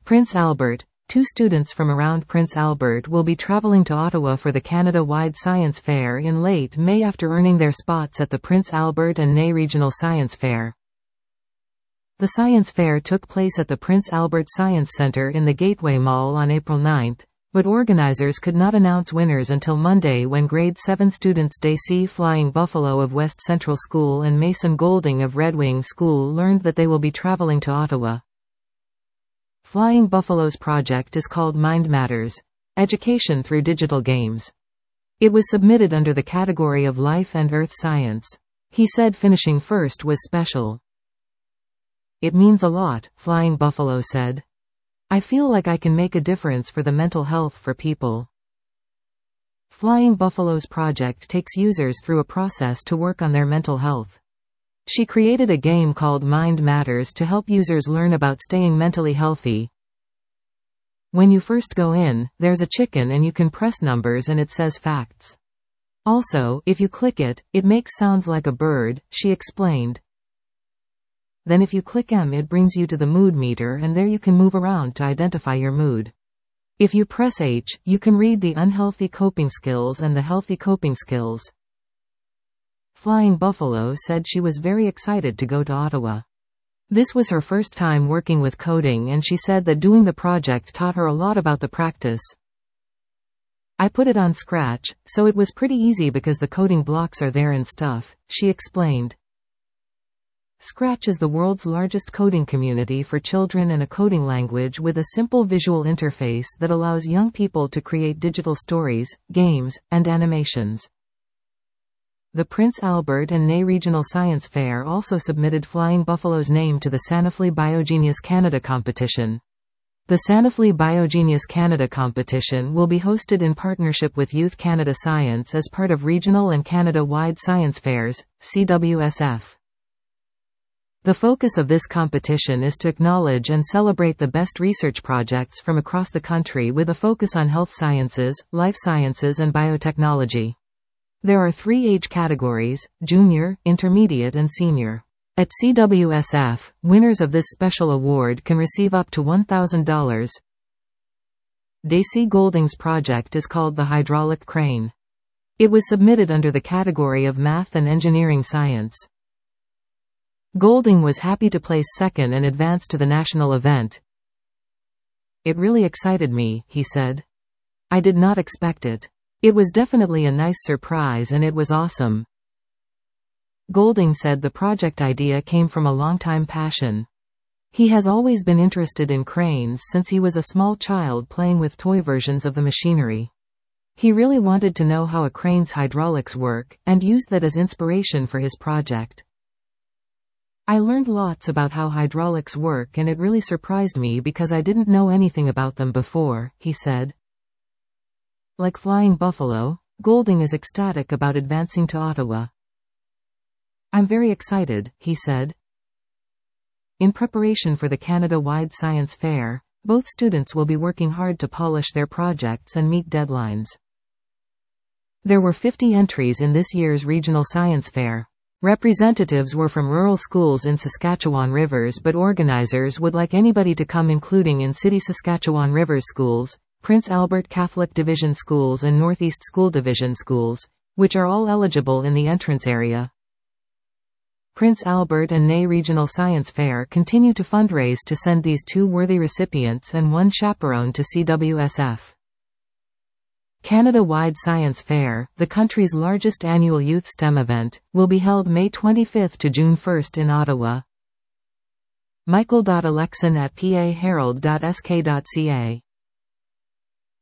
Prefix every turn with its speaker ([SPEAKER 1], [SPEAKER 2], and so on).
[SPEAKER 1] Prince Albert. Two students from around Prince Albert will be traveling to Ottawa for the Canada-wide Science Fair in late May after earning their spots at the Prince Albert and Ney Regional Science Fair. The Science Fair took place at the Prince Albert Science Centre in the Gateway Mall on April 9, but organizers could not announce winners until Monday when Grade 7 students Daisy Flying Buffalo of West Central School and Mason Golding of Red Wing School learned that they will be traveling to Ottawa. Flying Buffalo's project is called Mind Matters: Education Through Digital Games. It was submitted under the category of Life and Earth Science. He said finishing first was special. "It means a lot," Flying Buffalo said. "I feel like I can make a difference for the mental health for people." Flying Buffalo's project takes users through a process to work on their mental health. She created a game called Mind Matters to help users learn about staying mentally healthy. When you first go in, there's a chicken and you can press numbers and it says facts. Also, if you click it, it makes sounds like a bird, she explained. Then if you click M, it brings you to the mood meter and there you can move around to identify your mood. If you press H, you can read the unhealthy coping skills and the healthy coping skills. Flying Buffalo said she was very excited to go to Ottawa. This was her first time working with coding and she said that doing the project taught her a lot about the practice. "I put it on Scratch, so it was pretty easy because the coding blocks are there and stuff," she explained. Scratch is the world's largest coding community for children and a coding language with a simple visual interface that allows young people to create digital stories, games, and animations. The Prince Albert and Ney Regional Science Fair also submitted Flying Buffalo's name to the Sanofi Biogenius Canada competition. The Sanofi Biogenius Canada competition will be hosted in partnership with Youth Canada Science as part of regional and Canada-wide science fairs, CWSF. The focus of this competition is to acknowledge and celebrate the best research projects from across the country with a focus on health sciences, life sciences and biotechnology. There are 3 age categories: junior, intermediate and senior. At CWSF, winners of this special award can receive up to $1,000. Daisy Golding's project is called the Hydraulic Crane. It was submitted under the category of Math and Engineering Science. Golding was happy to place second and advance to the national event. "It really excited me," he said. "I did not expect it. It was definitely a nice surprise and it was awesome." Golding said the project idea came from a long-time passion. He has always been interested in cranes since he was a small child playing with toy versions of the machinery. He really wanted to know how a crane's hydraulics work, and used that as inspiration for his project. "I learned lots about how hydraulics work and it really surprised me because I didn't know anything about them before," he said. Like Flying Buffalo, Golding is ecstatic about advancing to Ottawa. "I'm very excited," he said. In preparation for the Canada-wide Science Fair, both students will be working hard to polish their projects and meet deadlines. There were 50 entries in this year's Regional Science Fair. Representatives were from rural schools in Saskatchewan Rivers, but organizers would like anybody to come, including in-city Saskatchewan Rivers schools, Prince Albert Catholic Division schools and Northeast School Division schools, which are all eligible in the entrance area. Prince Albert and Ney Regional Science Fair continue to fundraise to send these 2 worthy recipients and 1 chaperone to CWSF. Canada-wide Science Fair, the country's largest annual youth STEM event, will be held May 25 to June 1 in Ottawa. Michael.Alexan at paherald.sk.ca